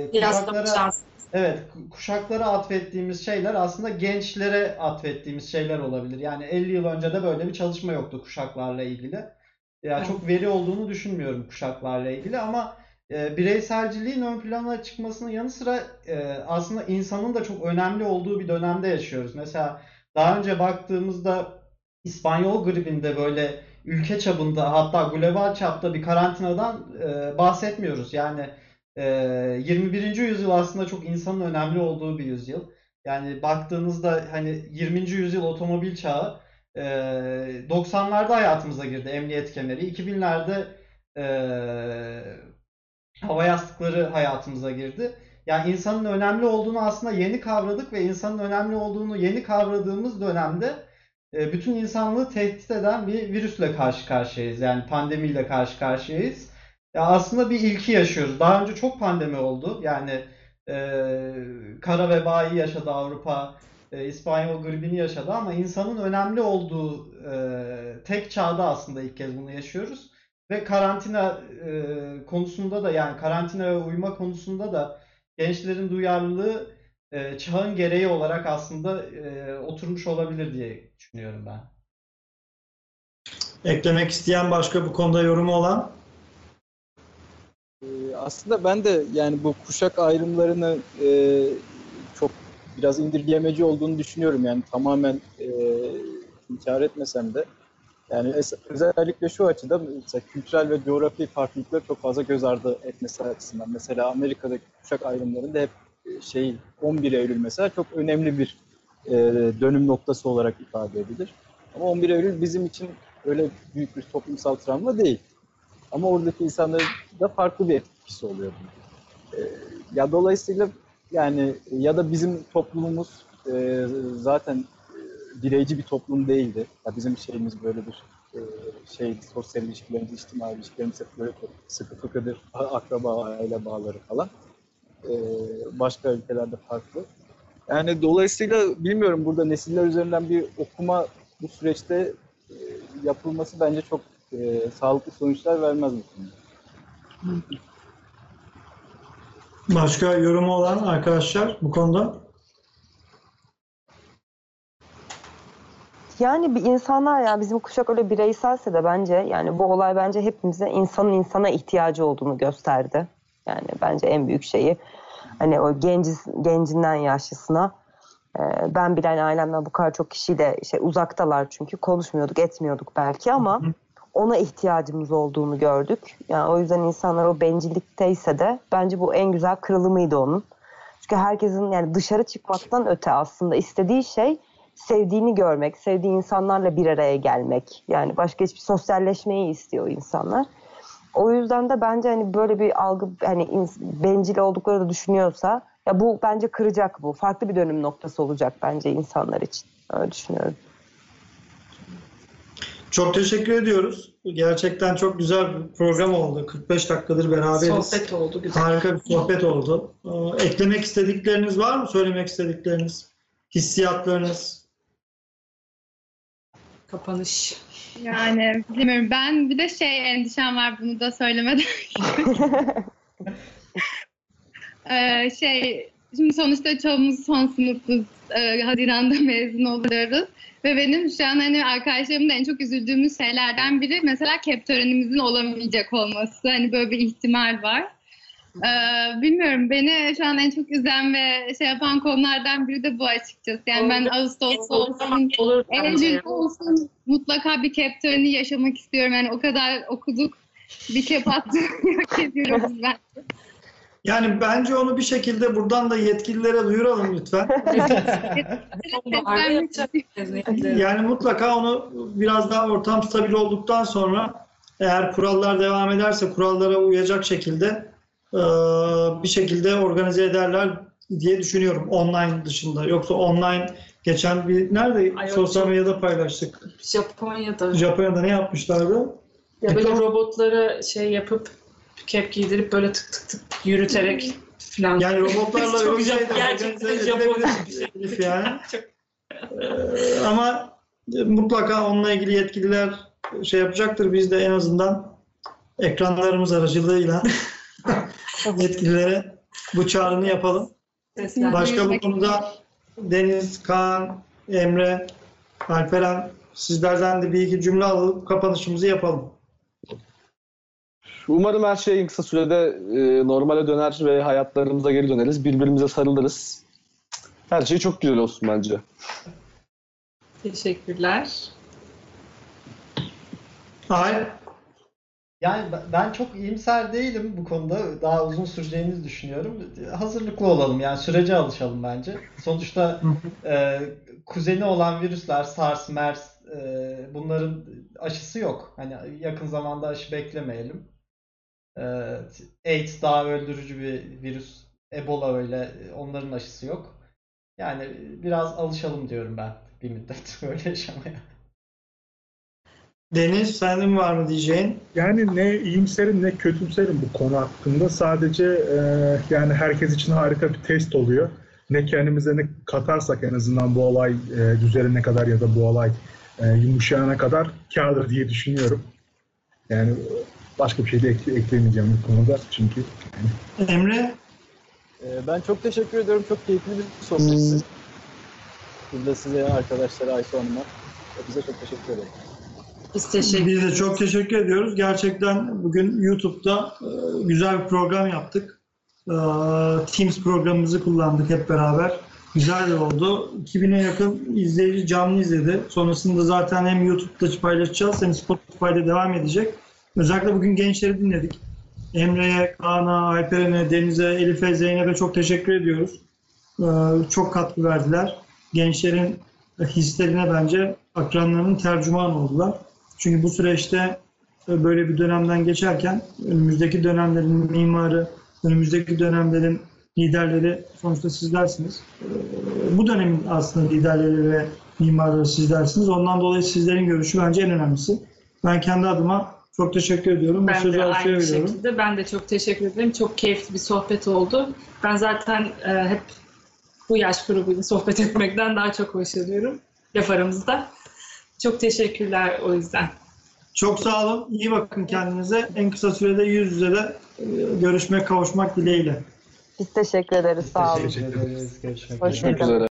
kuşaklara atfettiğimiz şeyler aslında gençlere atfettiğimiz şeyler olabilir. Yani 50 yıl önce de böyle bir çalışma yoktu kuşaklarla ilgili. Ya çok veri olduğunu düşünmüyorum kuşaklarla ilgili ama bireyselciliğin ön plana çıkmasının yanı sıra aslında insanın da çok önemli olduğu bir dönemde yaşıyoruz. Mesela daha önce baktığımızda İspanyol gribinde böyle ülke çapında, hatta global çapta bir karantinadan bahsetmiyoruz. Yani 21. yüzyıl aslında çok insanın önemli olduğu bir yüzyıl. Yani baktığınızda hani 20. yüzyıl otomobil çağı, 90'larda hayatımıza girdi emniyet kemeri, 2000'lerde hava yastıkları hayatımıza girdi. Yani insanın önemli olduğunu aslında yeni kavradık ve insanın önemli olduğunu yeni kavradığımız dönemde bütün insanlığı tehdit eden bir virüsle karşı karşıyayız. Yani pandemiyle karşı karşıyayız. Ya aslında bir ilki yaşıyoruz. Daha önce çok pandemi oldu. Yani kara vebayı yaşadı Avrupa, İspanyol gribini yaşadı ama insanın önemli olduğu tek çağda aslında ilk kez bunu yaşıyoruz. Ve karantina konusunda da, yani karantina ve uyuma konusunda da gençlerin duyarlılığı çağın gereği olarak aslında oturmuş olabilir diye düşünüyorum ben. Eklemek isteyen, başka bu konuda yorumu olan? Aslında ben de yani bu kuşak ayrımlarını çok biraz indirgemeci olduğunu düşünüyorum. Yani tamamen inkar etmesem de. Yani özellikle şu açıdan mesela kültürel ve coğrafi farklılıkları çok fazla göz ardı etmesi açısından. Mesela Amerika'daki kuşak ayrımlarında hep 11 Eylül mesela çok önemli bir dönüm noktası olarak ifade edilir. Ama 11 Eylül bizim için öyle büyük bir toplumsal travma değil. Ama oradaki insanların da farklı bir etkisi oluyor bunun. Ya dolayısıyla yani ya da bizim toplumumuz zaten bireyci bir toplum değildi. Ya bizim şeyimiz böyle bir sosyal ilişkilerimiz, içtimai ilişkilerimiz hep böyle sıkı fıkıdır, akraba, aile bağları falan. Başka ülkelerde farklı. Yani dolayısıyla bilmiyorum, burada nesiller üzerinden bir okuma bu süreçte yapılması bence çok sağlıklı sonuçlar vermez mi? Başka yorumu olan arkadaşlar bu konuda? Yani bir insanlar, ya bizim kuşak öyle bireyselse de bence yani bu olay bence hepimize insanın insana ihtiyacı olduğunu gösterdi. Yani bence en büyük şeyi hani o gencinden yaşlısına ben bile hani ailemden bu kadar çok kişiyle uzaktalar çünkü konuşmuyorduk etmiyorduk belki ama ona ihtiyacımız olduğunu gördük. Yani o yüzden insanlar o bencillikteyse de bence bu en güzel kırılımıydı onun. Çünkü herkesin yani dışarı çıkmaktan öte aslında istediği şey sevdiğini görmek, sevdiği insanlarla bir araya gelmek. Yani başka hiçbir sosyalleşmeyi istiyor insanlar. O yüzden de bence hani böyle bir algı hani bencil oldukları da düşünüyorsa ya bu bence kıracak bu. Farklı bir dönüm noktası olacak bence insanlar için. Öyle düşünüyorum. Çok teşekkür ediyoruz. Gerçekten çok güzel bir program oldu. 45 dakikadır beraberiz. Sohbet oldu, güzel. Harika bir sohbet oldu. Eklemek istedikleriniz var mı? Söylemek istedikleriniz? Hissiyatlarınız? Kapanış. Yani bilmiyorum. Ben bir de endişem var, bunu da söylemeden. Şimdi sonuçta çoğumuz son sınıfız. Haziran'da mezun oluyoruz. Ve benim şu an hani arkadaşlarımın da en çok üzüldüğümüz şeylerden biri mesela KEP törenimizin olamayacak olması. Hani böyle bir ihtimal var. Bilmiyorum, beni şu an en çok üzen ve yapan konulardan biri de bu açıkçası. Yani ben Ağustos'ta olsun, Eylül'de olsun mutlaka bir KEP töreni yaşamak istiyorum. Yani o kadar okuduk, bir KEP attığını hak ediyoruz bence. Yani bence onu bir şekilde buradan da yetkililere duyuralım lütfen. Yani mutlaka onu biraz daha ortam stabil olduktan sonra eğer kurallar devam ederse kurallara uyacak şekilde bir şekilde organize ederler diye düşünüyorum online dışında. Yoksa online geçen bir sosyal medyada paylaştık. Japonya'da ne yapmışlardı? Ya böyle robotlara yapıp kep giydirip böyle tık tık tık yürüterek falan. Yani robotlarla öyle şey de gerçekten Japon yani. Ama mutlaka onunla ilgili yetkililer yapacaktır. Biz de en azından ekranlarımız aracılığıyla yetkililere bu çağrını yapalım. Başka bu konuda Deniz, Kaan, Emre, Alperen sizlerden de bir iki cümle alıp kapanışımızı yapalım. Umarım her şey en kısa sürede normale döner ve hayatlarımıza geri döneriz. Birbirimize sarılırız. Her şey çok güzel olsun bence. Teşekkürler. Hayır. Yani ben çok iyimser değilim bu konuda. Daha uzun süreceğini düşünüyorum. Hazırlıklı olalım. Yani sürece alışalım bence. Sonuçta kuzeni olan virüsler, SARS, MERS bunların aşısı yok. Hani yakın zamanda aşı beklemeyelim. AIDS daha öldürücü bir virüs. Ebola öyle. Onların aşısı yok. Yani biraz alışalım diyorum ben bir müddet böyle yaşamaya. Deniz, senin var mı diyeceğin? Yani ne iyimserim ne kötümserim bu konu hakkında. Sadece yani herkes için harika bir test oluyor. Ne kendimize ne katarsak en azından bu olay düzelene kadar ya da bu olay yumuşayana kadar kârdır diye düşünüyorum. Yani başka bir şey de ekleyemeyeceğim bu konuda çünkü. Yani. Emre? Ben çok teşekkür ediyorum. Çok keyifli bir sohbetti. Burada size, arkadaşlara, Ayşe Hanım'a, hepinize çok teşekkür ederim. Biz de çok teşekkür ediyoruz. Gerçekten bugün YouTube'da güzel bir program yaptık. Teams programımızı kullandık hep beraber. Güzel de oldu. 2000'e yakın izleyici canlı izledi. Sonrasında zaten hem YouTube'da paylaşacağız hem Spotify'da devam edecek. Özellikle bugün gençleri dinledik. Emre'ye, Kaan'a, Alperen'e, Deniz'e, Elif'e, Zeynep'e çok teşekkür ediyoruz. Çok katkı verdiler. Gençlerin hislerine bence akranlarının tercüman oldular. Çünkü bu süreçte böyle bir dönemden geçerken önümüzdeki dönemlerin mimarı, önümüzdeki dönemlerin liderleri sonuçta sizlersiniz. Bu dönemin aslında liderleri ve mimarları sizlersiniz. Ondan dolayı sizlerin görüşü bence en önemlisi. Ben kendi adıma çok teşekkür ediyorum. Ben de aynı şekilde. Ben de çok teşekkür ederim. Çok keyifli bir sohbet oldu. Ben zaten hep bu yaş grubuyla sohbet etmekten daha çok hoşlanıyorum laf aramızda. Çok teşekkürler o yüzden. Çok sağ olun. İyi bakın kendinize. En kısa sürede yüz yüze de görüşmek, kavuşmak dileğiyle. Biz teşekkür ederiz. Sağ olun. Teşekkür ederiz. Görüşmek üzere. Hoşçakalın. Görüşmek üzere.